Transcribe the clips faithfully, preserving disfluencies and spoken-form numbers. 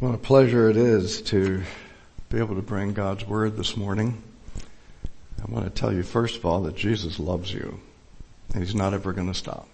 What a pleasure it is to be able to bring God's Word this morning. I want to tell you first of all that Jesus loves you. And He's not ever going to stop.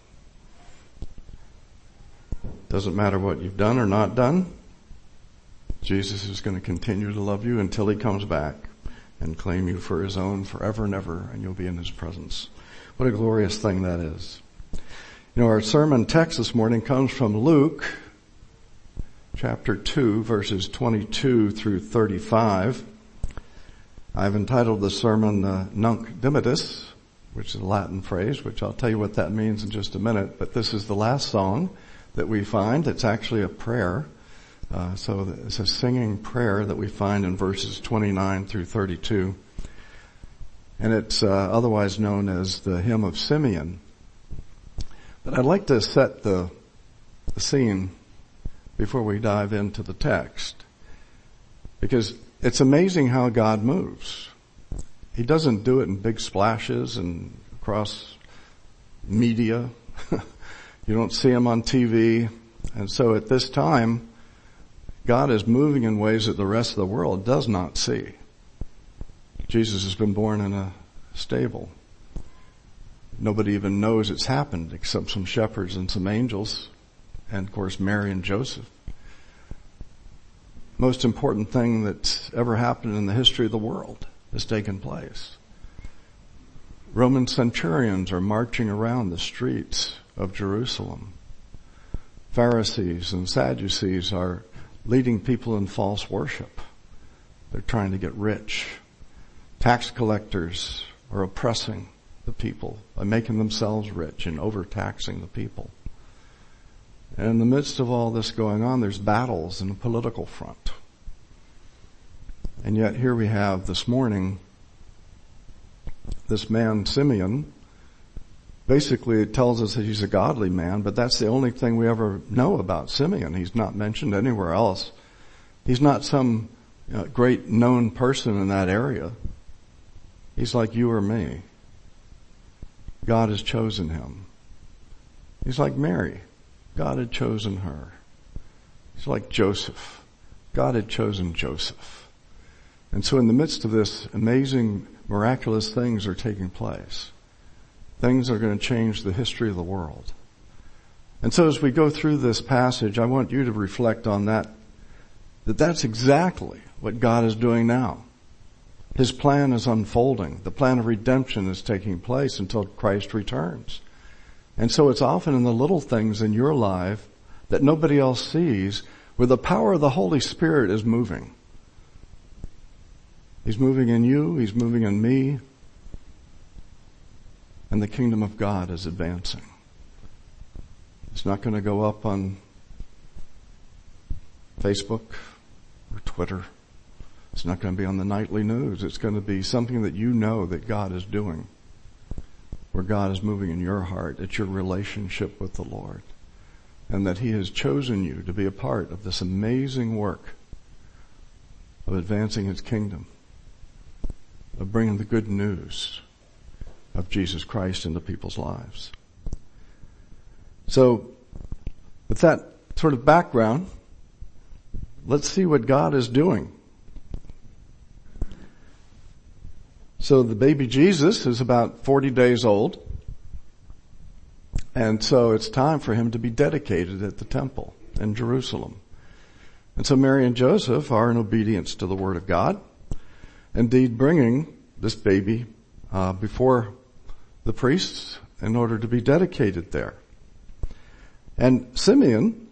Doesn't matter what you've done or not done. Jesus is going to continue to love you until He comes back and claim you for His own forever and ever, and you'll be in His presence. What a glorious thing that is. You know, our sermon text this morning comes from Luke chapter two, verses twenty-two through thirty-five. I've entitled the sermon uh, Nunc Dimittis, which is a Latin phrase, which I'll tell you what that means in just a minute. But this is the last song that we find. It's actually a prayer. Uh, so it's a singing prayer that we find in verses twenty-nine through thirty-two. And it's uh, otherwise known as the Hymn of Simeon. But I'd like to set the, the scene before we dive into the text, because it's amazing how God moves. He doesn't do it in big splashes and across media. You don't see Him on T V. And so at this time, God is moving in ways that the rest of the world does not see. Jesus has been born in a stable. Nobody even knows it's happened except some shepherds and some angels. And of course, Mary and Joseph. Most important thing that's ever happened in the history of the world has taken place. Roman centurions are marching around the streets of Jerusalem. Pharisees and Sadducees are leading people in false worship. They're trying to get rich. Tax collectors are oppressing the people by making themselves rich and overtaxing the people. And in the midst of all this going on, there's battles in the political front. And yet here we have this morning, this man Simeon. Basically it tells us that he's a godly man, but that's the only thing we ever know about Simeon. He's not mentioned anywhere else. He's not some you know, great known person in that area. He's like you or me. God has chosen him. He's like Mary. God had chosen her. He's like Joseph. God had chosen Joseph. And so in the midst of this, amazing, miraculous things are taking place. Things are going to change the history of the world. And so as we go through this passage, I want you to reflect on that, that that's exactly what God is doing now. His plan is unfolding. The plan of redemption is taking place until Christ returns. And so it's often in the little things in your life that nobody else sees where the power of the Holy Spirit is moving. He's moving in you. He's moving in me. And the kingdom of God is advancing. It's not going to go up on Facebook or Twitter. It's not going to be on the nightly news. It's going to be something that you know that God is doing, where God is moving in your heart. It's your relationship with the Lord, and that He has chosen you to be a part of this amazing work of advancing His kingdom, of bringing the good news of Jesus Christ into people's lives. So, with that sort of background, let's see what God is doing. So the baby Jesus is about forty days old. And so it's time for Him to be dedicated at the temple in Jerusalem. And so Mary and Joseph are in obedience to the Word of God, indeed bringing this baby uh, before the priests in order to be dedicated there. And Simeon,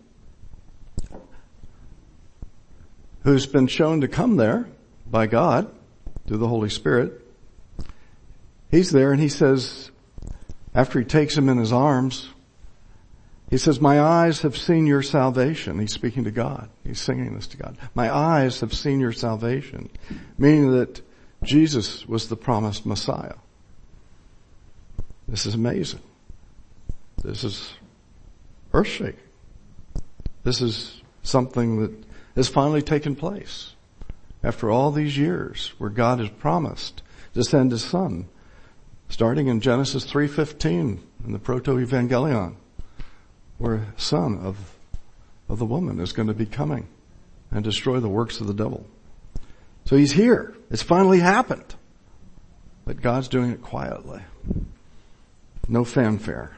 who's been shown to come there by God through the Holy Spirit, he's there and he says, after he takes him in his arms, he says, my eyes have seen your salvation. He's speaking to God. He's singing this to God. My eyes have seen your salvation. Meaning that Jesus was the promised Messiah. This is amazing. This is earth-shaking. This is something that has finally taken place. After all these years where God has promised to send His Son, starting in Genesis three fifteen in the Proto-Evangelion, where a son of, of the woman is going to be coming and destroy the works of the devil. So he's here. It's finally happened. But God's doing it quietly. No fanfare.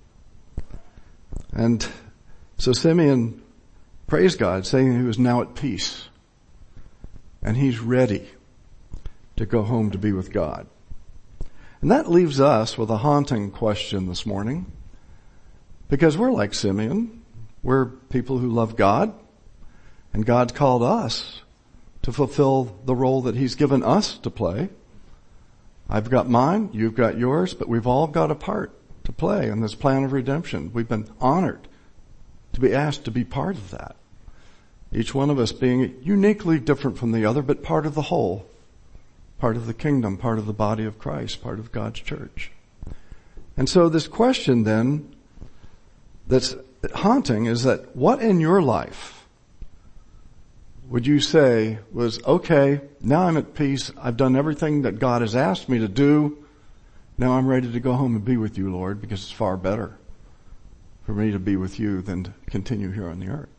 And so Simeon praised God, saying he was now at peace. And he's ready to go home to be with God. And that leaves us with a haunting question this morning. Because we're like Simeon. We're people who love God. And God's called us to fulfill the role that he's given us to play. I've got mine, you've got yours, but we've all got a part to play in this plan of redemption. We've been honored to be asked to be part of that. Each one of us being uniquely different from the other, but part of the whole, part of the kingdom, part of the body of Christ, part of God's church. And so this question then that's haunting is that what in your life would you say was, okay, now I'm at peace. I've done everything that God has asked me to do. Now I'm ready to go home and be with you, Lord, because it's far better for me to be with you than to continue here on the earth.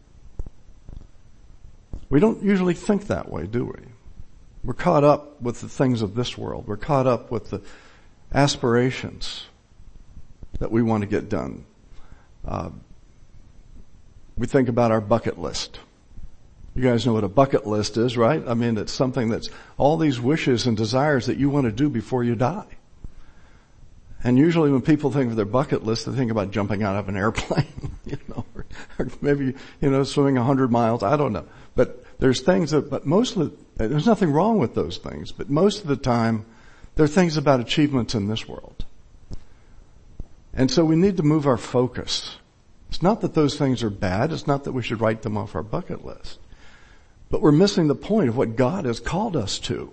We don't usually think that way, do we? We're caught up with the things of this world. We're caught up with the aspirations that we want to get done. Uh, we think about our bucket list. You guys know what a bucket list is, right? I mean, it's something that's all these wishes and desires that you want to do before you die. And usually when people think of their bucket list, they think about jumping out of an airplane, you know, or, or maybe, you know, swimming a hundred miles. I don't know. But there's things that, but most of the, there's nothing wrong with those things, but most of the time, there are things about achievements in this world. And so we need to move our focus. It's not that those things are bad. It's not that we should write them off our bucket list. But we're missing the point of what God has called us to.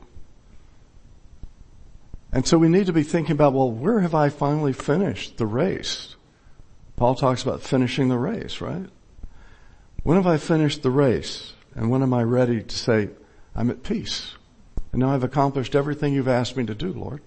And so we need to be thinking about, well, where have I finally finished the race? Paul talks about finishing the race, right? When have I finished the race? And when am I ready to say, I'm at peace? And now I've accomplished everything you've asked me to do, Lord.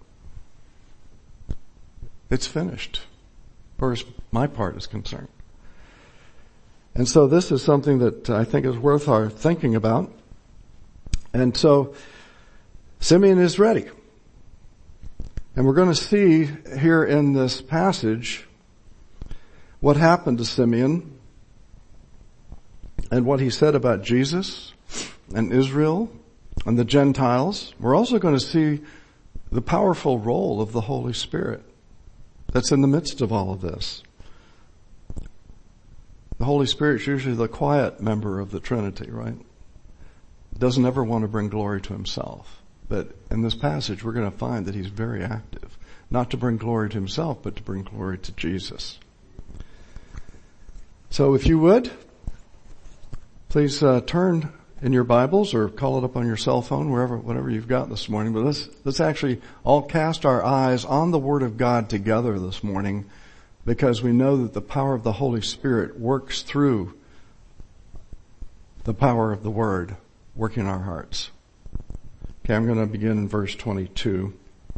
It's finished, as far as my part is concerned. And so this is something that I think is worth our thinking about. And so Simeon is ready. And we're going to see here in this passage what happened to Simeon and what he said about Jesus and Israel and the Gentiles. We're also going to see the powerful role of the Holy Spirit that's in the midst of all of this. The Holy Spirit's usually the quiet member of the Trinity, right? Doesn't ever want to bring glory to himself. But in this passage, we're going to find that he's very active. Not to bring glory to himself, but to bring glory to Jesus. So if you would, please uh, turn in your Bibles or call it up on your cell phone, wherever, whatever you've got this morning. But let's, let's actually all cast our eyes on the Word of God together this morning, because we know that the power of the Holy Spirit works through the power of the Word working in our hearts. Okay, I'm going to begin in verse twenty-two.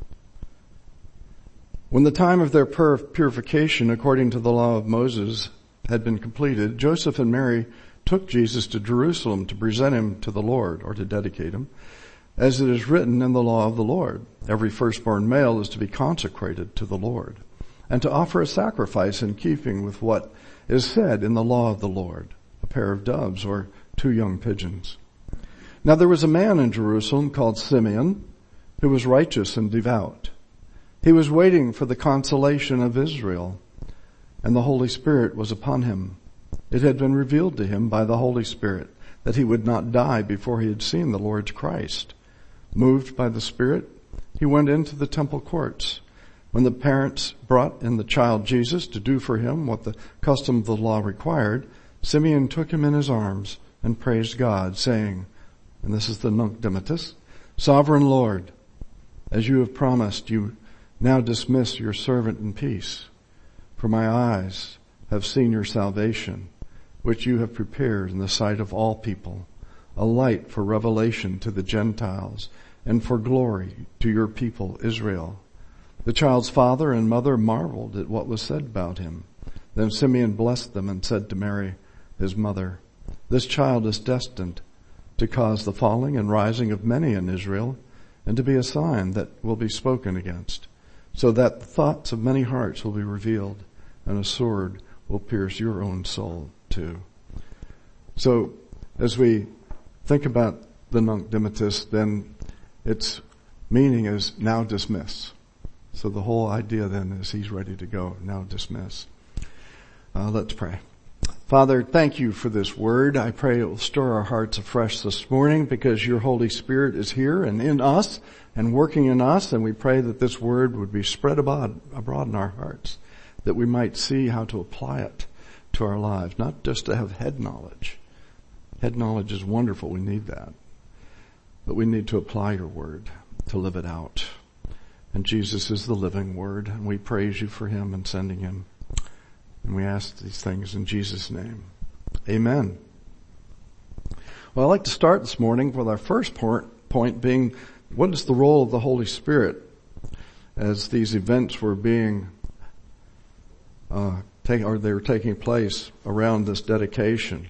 When the time of their purification according to the law of Moses had been completed, Joseph and Mary took Jesus to Jerusalem to present him to the Lord, or to dedicate him. As it is written in the law of the Lord, every firstborn male is to be consecrated to the Lord, and to offer a sacrifice in keeping with what is said in the law of the Lord, a pair of doves or two young pigeons. Now there was a man in Jerusalem called Simeon, who was righteous and devout. He was waiting for the consolation of Israel, and the Holy Spirit was upon him. It had been revealed to him by the Holy Spirit that he would not die before he had seen the Lord's Christ. Moved by the Spirit, he went into the temple courts. When the parents brought in the child Jesus to do for him what the custom of the law required, Simeon took him in his arms and praised God, saying, and this is the Nunc Dimittis, Sovereign Lord, as you have promised, you now dismiss your servant in peace. For my eyes have seen your salvation, which you have prepared in the sight of all people, a light for revelation to the Gentiles and for glory to your people Israel. The child's father and mother marveled at what was said about him. Then Simeon blessed them and said to Mary, his mother, this child is destined to cause the falling and rising of many in Israel, and to be a sign that will be spoken against, so that the thoughts of many hearts will be revealed, and a sword will pierce your own soul too. So, as we think about the Nunc Dimittis, then its meaning is now dismiss. So the whole idea then is he's ready to go, now dismiss. Uh, let's pray. Father, thank you for this word. I pray it will stir our hearts afresh this morning because your Holy Spirit is here and in us and working in us, and we pray that this word would be spread abroad, abroad in our hearts, that we might see how to apply it to our lives, not just to have head knowledge. Head knowledge is wonderful, we need that. But we need to apply your word, to live it out. And Jesus is the living word, and we praise you for him and sending him. And we ask these things in Jesus' name. Amen. Well, I'd like to start this morning with our first point, point being, what is the role of the Holy Spirit as these events were being, uh, take, or they were taking place around this dedication.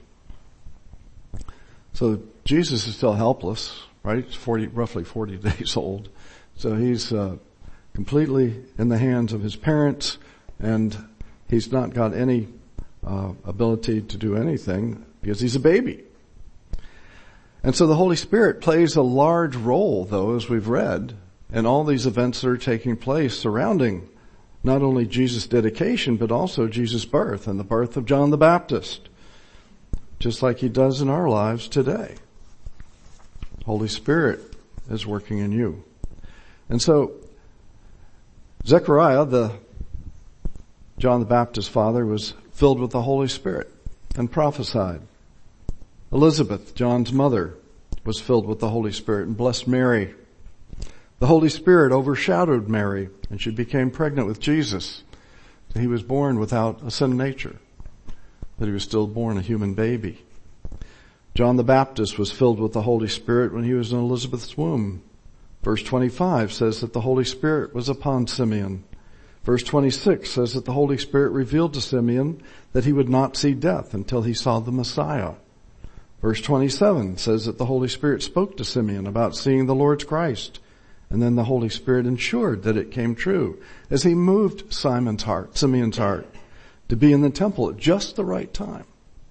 So Jesus is still helpless, right? He's forty, roughly forty days old. So he's, uh, completely in the hands of his parents, and he's not got any uh, ability to do anything because he's a baby. And so the Holy Spirit plays a large role, though, as we've read, in all these events that are taking place surrounding not only Jesus' dedication, but also Jesus' birth and the birth of John the Baptist, just like he does in our lives today. Holy Spirit is working in you. And so Zechariah, the John the Baptist's father, was filled with the Holy Spirit and prophesied. Elizabeth, John's mother, was filled with the Holy Spirit and blessed Mary. The Holy Spirit overshadowed Mary, and she became pregnant with Jesus. He was born without a sin nature, but he was still born a human baby. John the Baptist was filled with the Holy Spirit when he was in Elizabeth's womb. Verse twenty-five says that the Holy Spirit was upon Simeon. Verse twenty-six says that the Holy Spirit revealed to Simeon that he would not see death until he saw the Messiah. Verse twenty-seven says that the Holy Spirit spoke to Simeon about seeing the Lord's Christ. And then the Holy Spirit ensured that it came true as he moved Simon's heart, Simeon's heart, to be in the temple at just the right time.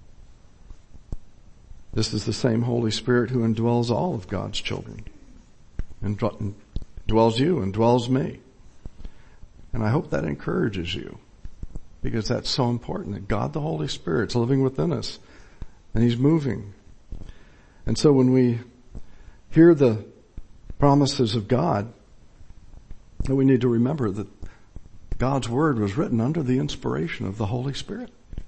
This is the same Holy Spirit who indwells all of God's children, and dwells you and dwells me. And I hope that encourages you, because that's so important, that God the Holy Spirit's living within us and he's moving. And so when we hear the promises of God, we need to remember that God's word was written under the inspiration of the Holy Spirit.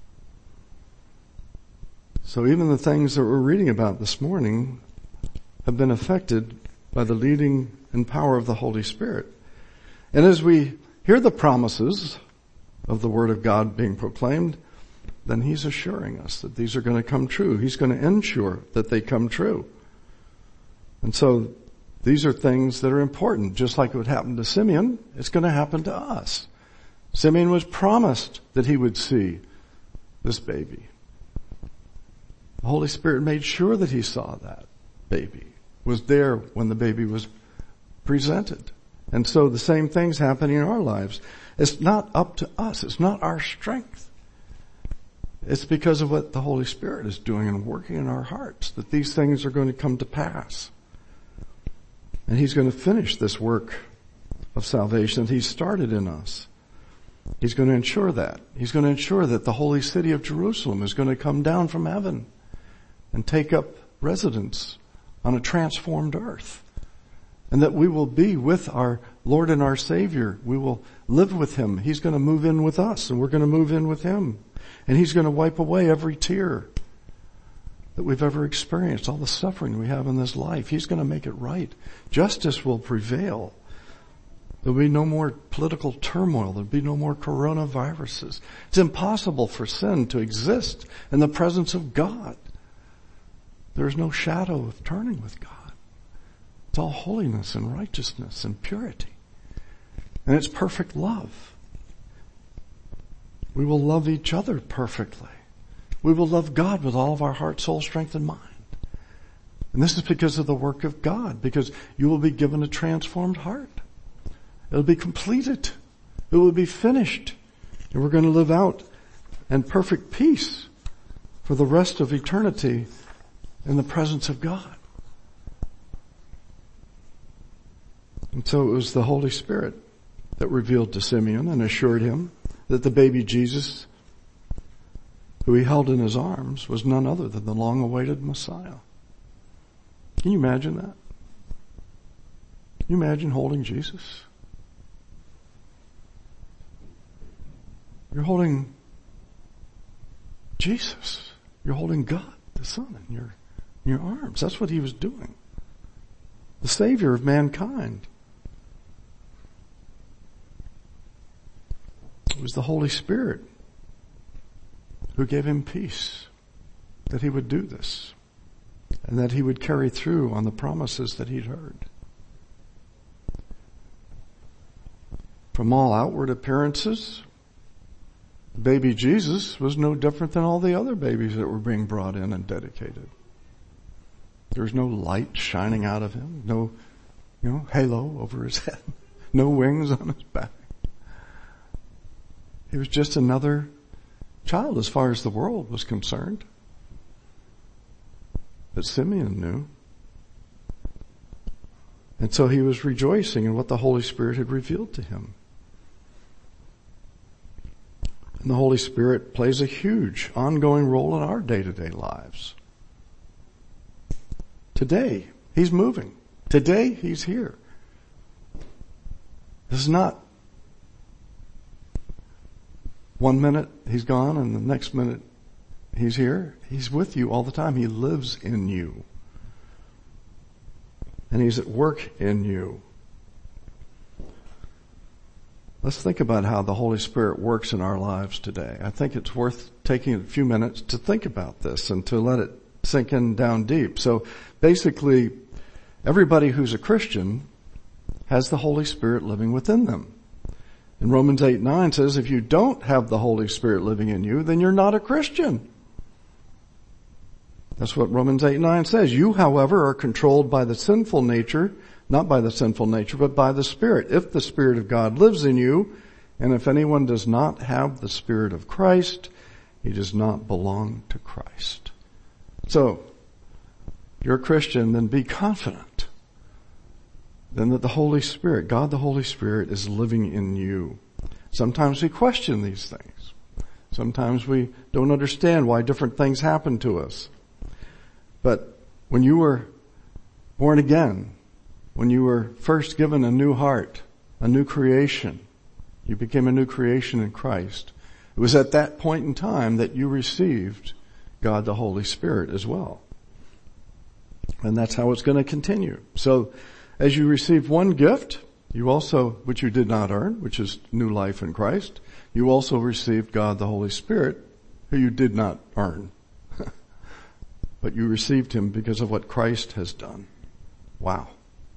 So even the things that we're reading about this morning have been affected by the leading and power of the Holy Spirit. And as we hear the promises of the Word of God being proclaimed, then he's assuring us that these are going to come true. He's going to ensure that they come true. And so these are things that are important. Just like it would happen to Simeon, it's going to happen to us. Simeon was promised that he would see this baby. The Holy Spirit made sure that he saw that baby, was there when the baby was presented. And so the same thing's happening in our lives. It's not up to us. It's not our strength. It's because of what the Holy Spirit is doing and working in our hearts that these things are going to come to pass. And he's going to finish this work of salvation that he started in us. He's going to ensure that. He's going to ensure that the holy city of Jerusalem is going to come down from heaven and take up residence on a transformed earth. And that we will be with our Lord and our Savior. We will live with him. He's going to move in with us, and we're going to move in with him. And he's going to wipe away every tear that we've ever experienced, all the suffering we have in this life. He's going to make it right. Justice will prevail. There'll be no more political turmoil. There'll be no more coronaviruses. It's impossible for sin to exist in the presence of God. There's no shadow of turning with God. It's all holiness and righteousness and purity. And it's perfect love. We will love each other perfectly. We will love God with all of our heart, soul, strength, and mind. And this is because of the work of God, because you will be given a transformed heart. It'll be completed. It will be finished. And we're going to live out in perfect peace for the rest of eternity in the presence of God. And so it was the Holy Spirit that revealed to Simeon and assured him that the baby Jesus, who he held in his arms, was none other than the long-awaited Messiah. Can you imagine that? Can you imagine holding Jesus? You're holding Jesus. You're holding God, the Son, in your, in your arms. That's what he was doing. The Savior of mankind. It was the Holy Spirit who gave him peace, that he would do this, and that he would carry through on the promises that he'd heard. From all outward appearances, baby Jesus was no different than all the other babies that were being brought in and dedicated. There was no light shining out of him, no, you know, halo over his head, no wings on his back. He was just another child as far as the world was concerned. But Simeon knew. And so he was rejoicing in what the Holy Spirit had revealed to him. And the Holy Spirit plays a huge ongoing role in our day-to-day lives. Today, he's moving. Today, he's here. This is not one minute he's gone and the next minute he's here. He's with you all the time. He lives in you. And he's at work in you. Let's think about how the Holy Spirit works in our lives today. I think it's worth taking a few minutes to think about this and to let it sink in down deep. So basically, everybody who's a Christian has the Holy Spirit living within them. And Romans eight nine says, if you don't have the Holy Spirit living in you, then you're not a Christian. That's what Romans eight nine says. You, however, are controlled by the sinful nature, not by the sinful nature, but by the Spirit. If the Spirit of God lives in you, and if anyone does not have the Spirit of Christ, he does not belong to Christ. So, if you're a Christian, then be confident then that the Holy Spirit, God the Holy Spirit, is living in you. Sometimes we question these things. Sometimes we don't understand why different things happen to us. But when you were born again, when you were first given a new heart, a new creation, you became a new creation in Christ. It was at that point in time that you received God the Holy Spirit as well. And that's how it's going to continue. So, as you received one gift, you also, which you did not earn, which is new life in Christ, you also received God the Holy Spirit, who you did not earn. But you received him because of what Christ has done. Wow.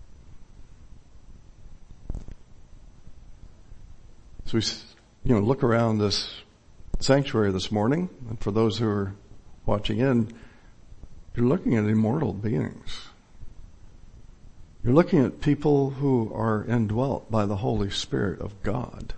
So we, you know, look around this sanctuary this morning, and for those who are watching in, you're looking at immortal beings. You're looking at people who are indwelt by the Holy Spirit of God.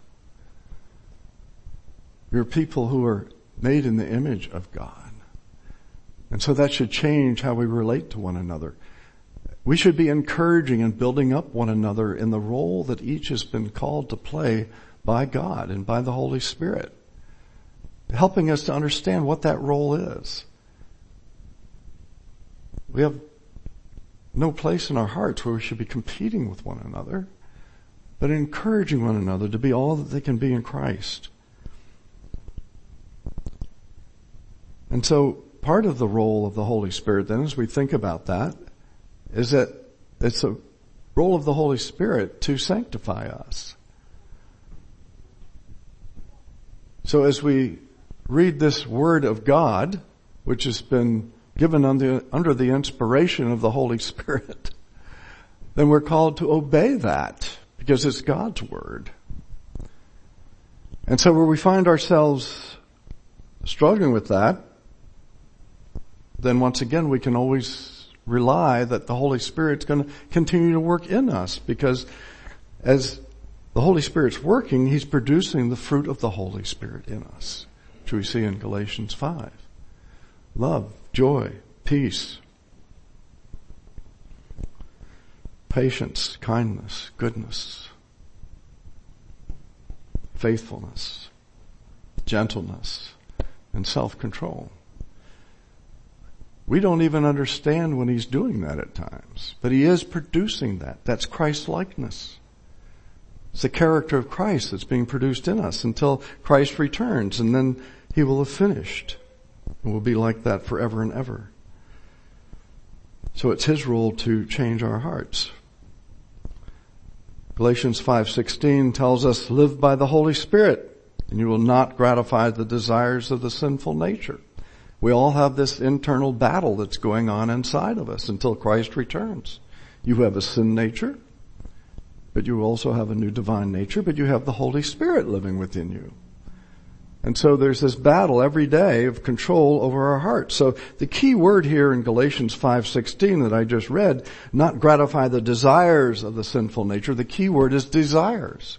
You're people who are made in the image of God. And so that should change how we relate to one another. We should be encouraging and building up one another in the role that each has been called to play by God and by the Holy Spirit, helping us to understand what that role is. We have no place in our hearts where we should be competing with one another, but encouraging one another to be all that they can be in Christ. And so part of the role of the Holy Spirit then, as we think about that, is that it's a role of the Holy Spirit to sanctify us. So as we read this Word of God, which has been given under, under the inspiration of the Holy Spirit, then we're called to obey that because it's God's Word. And so where we find ourselves struggling with that, then once again we can always rely that the Holy Spirit's going to continue to work in us, because as the Holy Spirit's working, He's producing the fruit of the Holy Spirit in us, which we see in Galatians five. Love, joy, peace, patience, kindness, goodness, faithfulness, gentleness, and self-control. We don't even understand when He's doing that at times, but He is producing that. That's Christ-likeness. It's the character of Christ that's being produced in us until Christ returns, and then He will have finished. And we'll be like that forever and ever. So it's His role to change our hearts. Galatians five sixteen tells us, live by the Holy Spirit, and you will not gratify the desires of the sinful nature. We all have this internal battle that's going on inside of us until Christ returns. You have a sin nature, but you also have a new divine nature, but you have the Holy Spirit living within you. And so there's this battle every day of control over our hearts. So the key word here in Galatians five sixteen that I just read, not gratify the desires of the sinful nature, the key word is desires.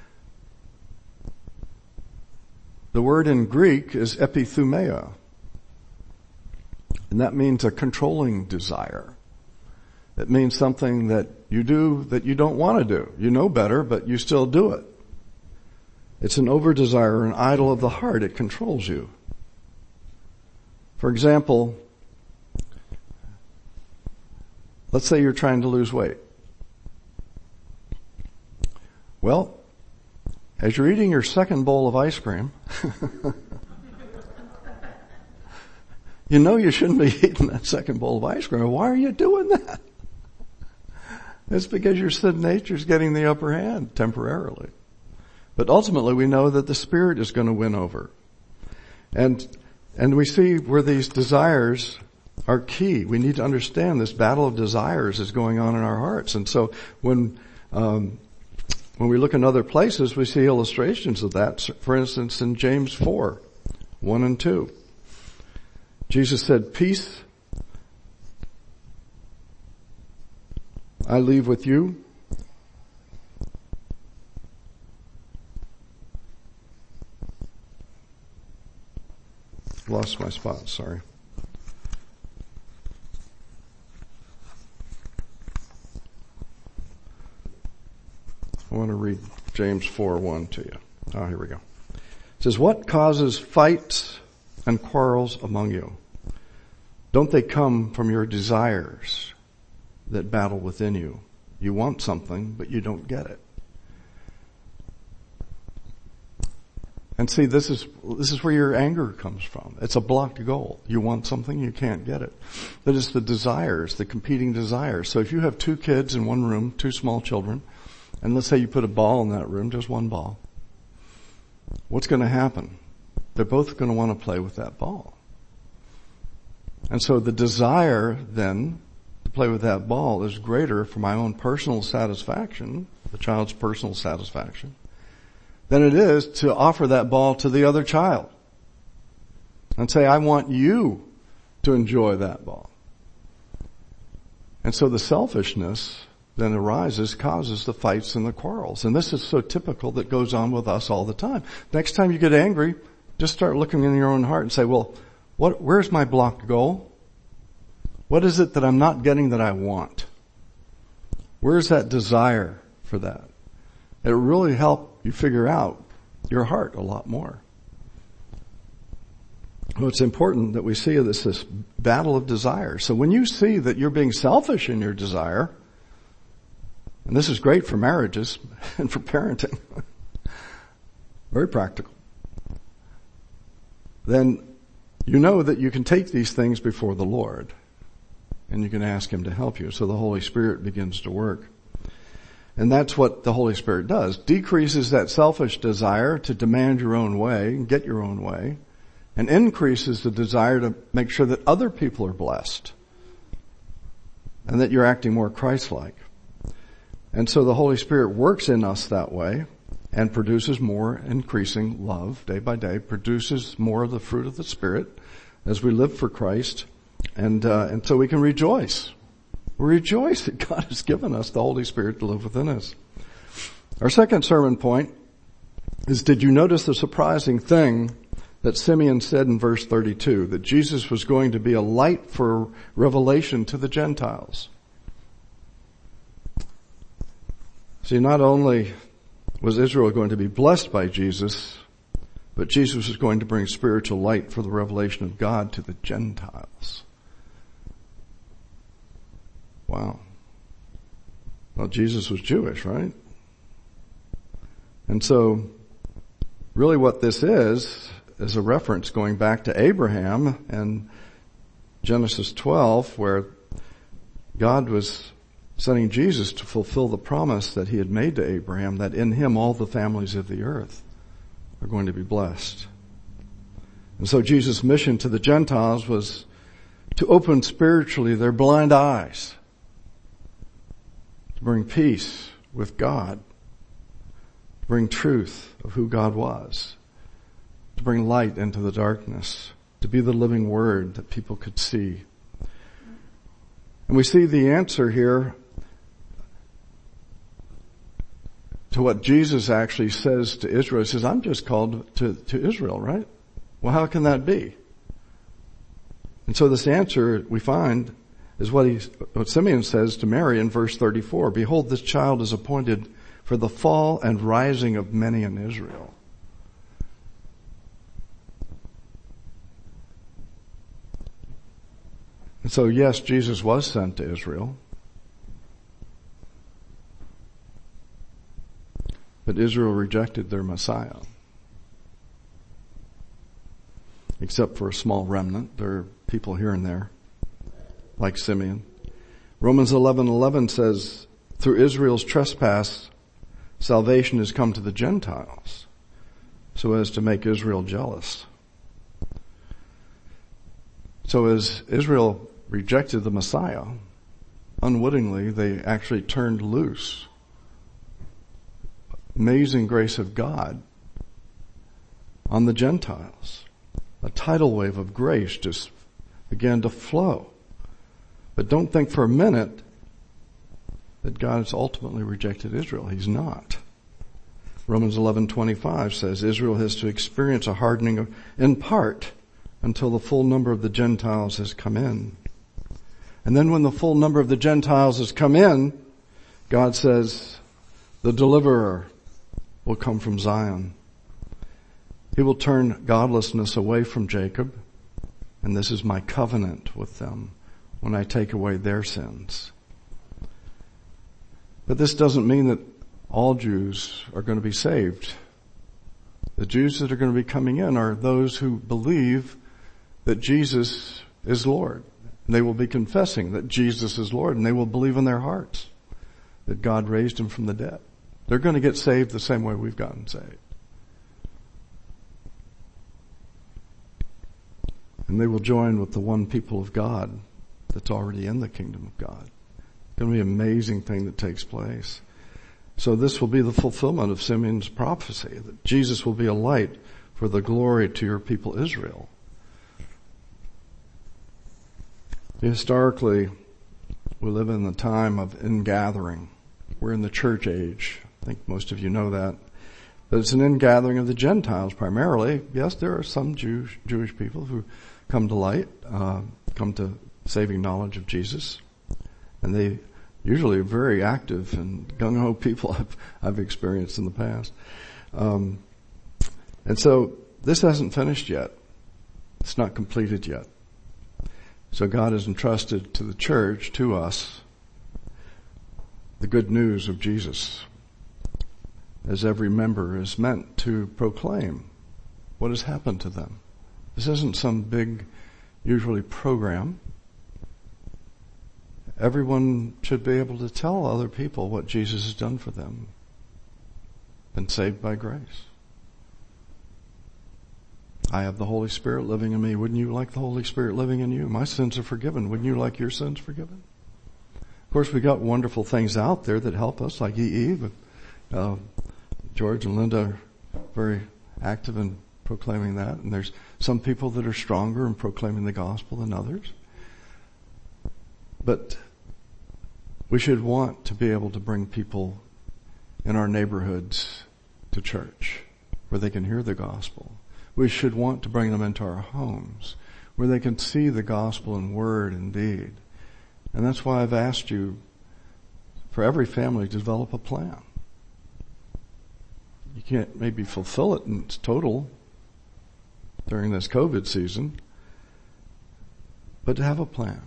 The word in Greek is epithumia, and that means a controlling desire. It means something that you do that you don't want to do. You know better, but you still do it. It's an over-desire, an idol of the heart. It controls you. For example, let's say you're trying to lose weight. Well, as you're eating your second bowl of ice cream, you know you shouldn't be eating that second bowl of ice cream. Why are you doing that? It's because your sin nature is getting the upper hand temporarily. But ultimately we know that the Spirit is going to win over. And, and we see where these desires are key. We need to understand this battle of desires is going on in our hearts. And so when, um, when we look in other places, we see illustrations of that. For instance, in James four, one and two. Jesus said, peace I leave with you. Lost my spot, sorry. I want to read James four one to you. Oh, here we go. It says, what causes fights and quarrels among you? Don't they come from your desires that battle within you? You want something, but you don't get it. And see, this is, this is where your anger comes from. It's a blocked goal. You want something, you can't get it. But it's the desires, the competing desires. So if you have two kids in one room, two small children, and let's say you put a ball in that room, just one ball, what's going to happen? They're both going to want to play with that ball. And so the desire then to play with that ball is greater for my own personal satisfaction, the child's personal satisfaction, than it is to offer that ball to the other child and say, I want you to enjoy that ball. And so the selfishness then arises, causes the fights and the quarrels. And this is so typical that goes on with us all the time. Next time you get angry, just start looking in your own heart and say, well, what, where's my blocked goal? What is it that I'm not getting that I want? Where's that desire for that? It will really help you figure out your heart a lot more. Well, it's important that we see this, this battle of desire. So when you see that you're being selfish in your desire, and this is great for marriages and for parenting, very practical, then you know that you can take these things before the Lord and you can ask Him to help you. So the Holy Spirit begins to work. And that's what the Holy Spirit does. Decreases that selfish desire to demand your own way and get your own way, and increases the desire to make sure that other people are blessed and that you're acting more Christ-like. And so the Holy Spirit works in us that way and produces more increasing love day by day, produces more of the fruit of the Spirit as we live for Christ. And, uh, and so we can rejoice We rejoice that God has given us the Holy Spirit to live within us. Our second sermon point is, did you notice the surprising thing that Simeon said in verse thirty-two, that Jesus was going to be a light for revelation to the Gentiles? See, not only was Israel going to be blessed by Jesus, but Jesus was going to bring spiritual light for the revelation of God to the Gentiles. Wow. Well, Jesus was Jewish, right? And so, really what this is, is a reference going back to Abraham and Genesis twelve, where God was sending Jesus to fulfill the promise that he had made to Abraham, that in him all the families of the earth are going to be blessed. And so Jesus' mission to the Gentiles was to open spiritually their blind eyes, to bring peace with God, to bring truth of who God was, to bring light into the darkness, to be the living word that people could see. And we see the answer here to what Jesus actually says to Israel. He says, I'm just called to, to Israel, right? Well, how can that be? And so this answer we find is what he, what Simeon says to Mary in verse thirty-four. Behold, this child is appointed for the fall and rising of many in Israel. And so yes, Jesus was sent to Israel. But Israel rejected their Messiah. Except for a small remnant. There are people here and there, like Simeon. Romans eleven eleven says, through Israel's trespass, salvation has come to the Gentiles, so as to make Israel jealous. So as Israel rejected the Messiah, unwittingly they actually turned loose. Amazing grace of God on the Gentiles. A tidal wave of grace just began to flow. But don't think for a minute that God has ultimately rejected Israel. He's not. Romans eleven twenty-five says Israel has to experience a hardening of, in part until the full number of the Gentiles has come in. And then when the full number of the Gentiles has come in, God says the deliverer will come from Zion. He will turn godlessness away from Jacob, and this is my covenant with them when I take away their sins. But this doesn't mean that all Jews are going to be saved. The Jews that are going to be coming in are those who believe that Jesus is Lord. And they will be confessing that Jesus is Lord, and they will believe in their hearts that God raised him from the dead. They're going to get saved the same way we've gotten saved. And they will join with the one people of God that's already in the kingdom of God. It's going to be an amazing thing that takes place. So this will be the fulfillment of Simeon's prophecy, that Jesus will be a light for the glory to your people Israel. Historically, we live in the time of ingathering. We're in the church age. I think most of you know that. But it's an ingathering of the Gentiles primarily. Yes, there are some Jewish, Jewish people who come to light, uh, come to saving knowledge of Jesus. And they usually are very active and gung-ho people I've, I've experienced in the past. Um, and so this hasn't finished yet. It's not completed yet. So God has entrusted to the church, to us, the good news of Jesus, as every member is meant to proclaim what has happened to them. This isn't some big, usually program. Everyone should be able to tell other people what Jesus has done for them. Been saved by grace. I have the Holy Spirit living in me. Wouldn't you like the Holy Spirit living in you? My sins are forgiven. Wouldn't you like your sins forgiven? Of course, we got wonderful things out there that help us, like E E, but uh, George and Linda are very active in proclaiming that. And there's some people that are stronger in proclaiming the gospel than others. But We should want to be able to bring people in our neighborhoods to church where they can hear the gospel. We should want to bring them into our homes where they can see the gospel in word and deed. And that's why I've asked you for every family to develop a plan. You can't maybe fulfill it in its total during this COVID season, but to have a plan.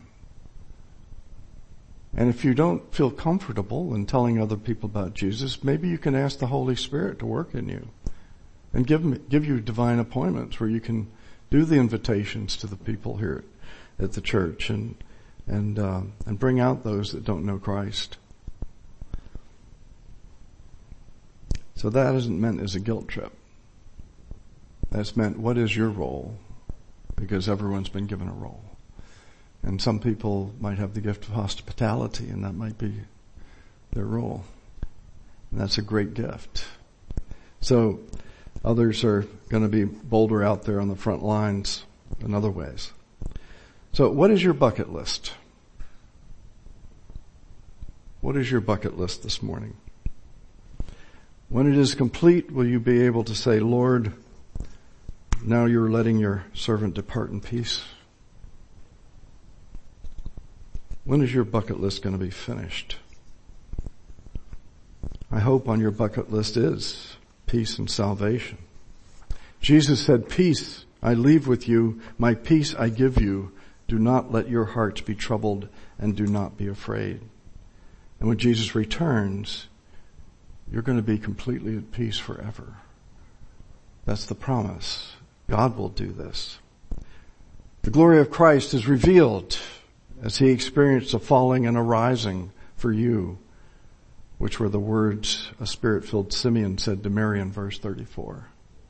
And if you don't feel comfortable in telling other people about Jesus, maybe you can ask the Holy Spirit to work in you and give them, give you divine appointments where you can do the invitations to the people here at the church and and uh, and bring out those that don't know Christ. So that isn't meant as a guilt trip. That's meant, what is your role? Because everyone's been given a role. And some people might have the gift of hospitality, and that might be their role. And that's a great gift. So others are going to be bolder out there on the front lines in other ways. So what is your bucket list? What is your bucket list this morning? When it is complete, will you be able to say, Lord, now you're letting your servant depart in peace? When is your bucket list going to be finished? I hope on your bucket list is peace and salvation. Jesus said, peace I leave with you, my peace I give you. Do not let your hearts be troubled and do not be afraid. And when Jesus returns, you're going to be completely at peace forever. That's the promise. God will do this. The glory of Christ is revealed as he experienced a falling and a rising for you, which were the words a spirit-filled Simeon said to Mary in verse thirty-four.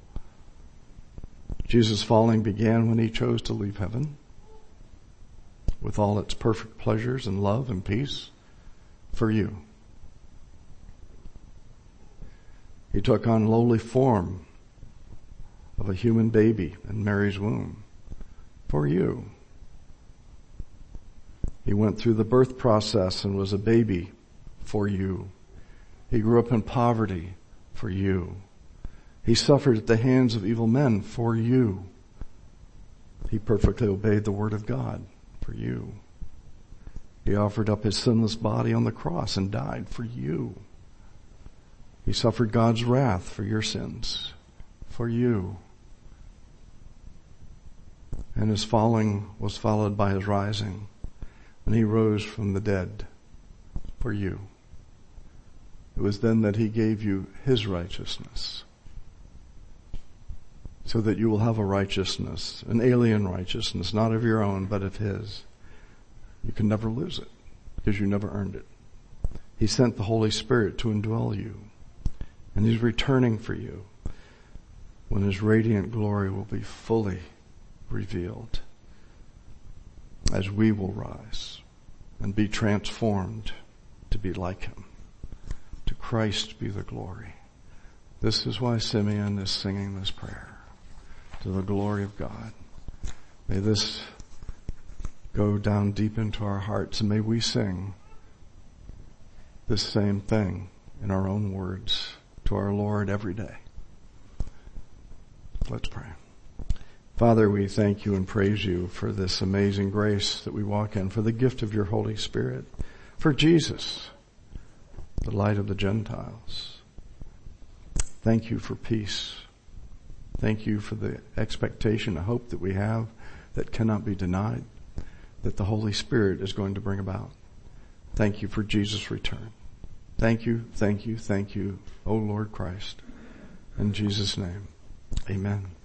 Jesus' falling began when he chose to leave heaven with all its perfect pleasures and love and peace for you. He took on lowly form of a human baby in Mary's womb for you. He went through the birth process and was a baby for you. He grew up in poverty for you. He suffered at the hands of evil men for you. He perfectly obeyed the word of God for you. He offered up his sinless body on the cross and died for you. He suffered God's wrath for your sins, for you. And his falling was followed by his rising, and he rose from the dead for you. It was then that he gave you his righteousness, so that you will have a righteousness, an alien righteousness, not of your own, but of his. You can never lose it, because you never earned it. He sent the Holy Spirit to indwell you, and he's returning for you when his radiant glory will be fully revealed, as we will rise and be transformed to be like him. To Christ be the glory. This is why Simeon is singing this prayer. To the glory of God. May this go down deep into our hearts, and may we sing this same thing in our own words to our Lord every day. Let's pray. Father, we thank you and praise you for this amazing grace that we walk in, for the gift of your Holy Spirit, for Jesus, the light of the Gentiles. Thank you for peace. Thank you for the expectation, a hope that we have that cannot be denied, that the Holy Spirit is going to bring about. Thank you for Jesus' return. Thank you, thank you, thank you, O Lord Christ. In Jesus' name, amen.